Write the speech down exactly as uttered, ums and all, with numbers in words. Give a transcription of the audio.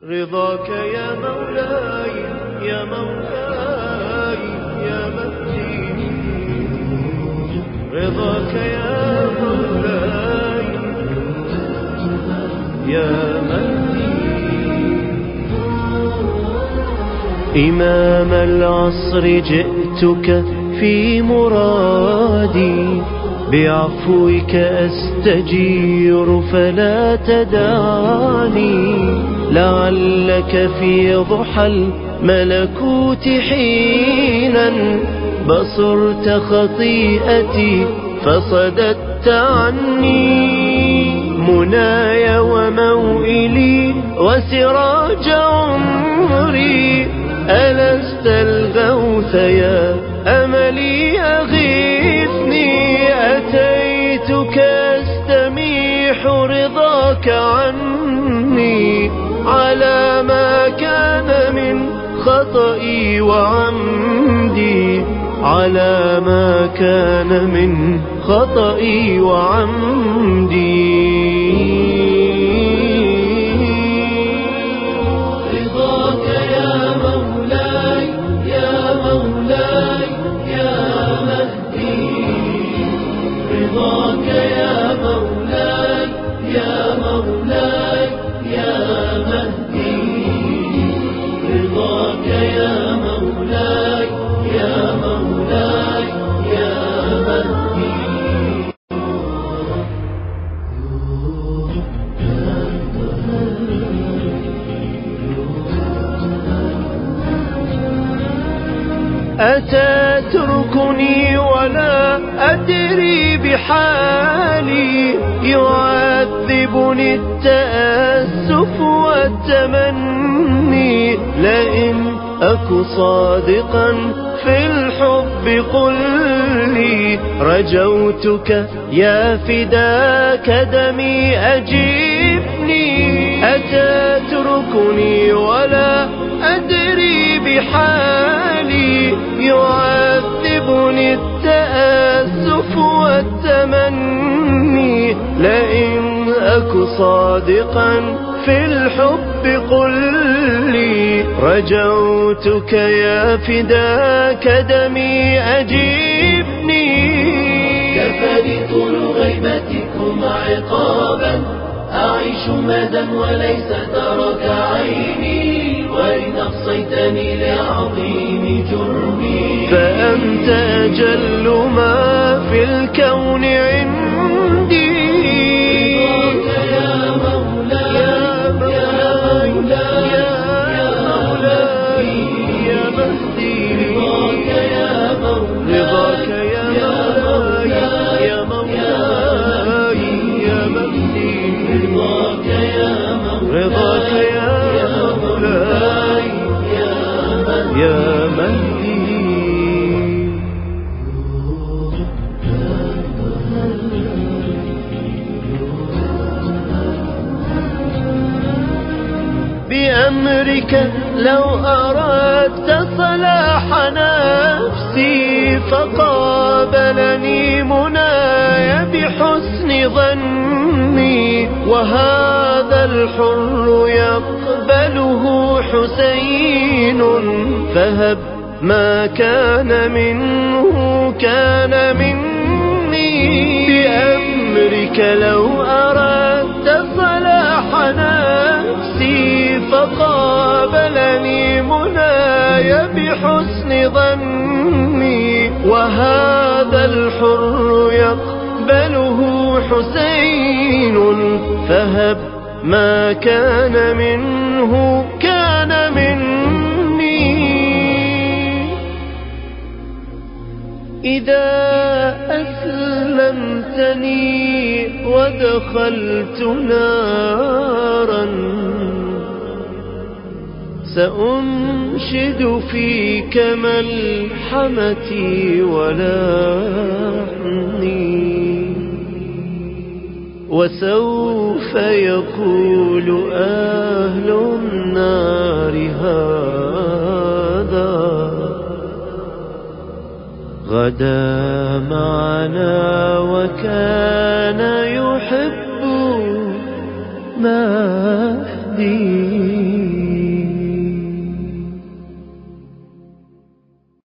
رضاك يا مولاي يا مولاي يا مهدي، رضاك يا مولاي يا مهدي. إمام العصر جئتك في مرادي، بعفوك أستجير فلا تدعني، لعلك في ضحى الملكوت حينا بصرت خطيئتي فصددت عني. مناي وموئلي وسراج عمري، ألست الغوث يا أملي أغيثني. أتيتك أستميح رضاك عني، على ما كان من خطئي وعمدي، على ما كان من خطئي وعمدي. رضاك يا مولاي يا مولاي يا مهدي، رضاك يا مولاي يا مولاي يا مهدي، رضاك يا مولاي يا مولاي يا مهدي. أتتركني ولا أدري بحالي، يعذبني التأسف والتمني. لئن أك صادقا في الحب قل لي، رجوتك يا فداك دمي أجبني. أتتركني ولا أدري بحالي، يعذبني التأسف والتمني. لئن أك صادقا في الحب قل لي، رجوتك يا فداك دمي أجبني. كفاني طول غيبتكم عقابا، أعيش مدى وليس ترك عيني، وإن أقصيتني لعظيم جرمي. فأنت أجل ما في الكون عندي. رضاك يا مولاي يا مولاي يا مولاي يا مهدي، رضاك يا مولاي رضاك يا مولاي يا مولاي يا مهدي، رضاك يا مولاي رضاك يا مولاي يا مهدي. بأمرك لو أردت صلاح نفسي، فقابلني مناي بحسن ظني. وهذا الحر يقبله حسين، فهب ما كان منه كان مني. بأمرك لو أردت صلاح نفسي، فقابلني مناي بحسن ظني. وهذا الحر يقبله حسين، فهب ما كان منه كان مني. إذا أسلمتني ودخلت نارا، سأنشد فيك ملحمتي ولحني. وسوف يقول أهل النار هذا غدا معنا وكان يحب ما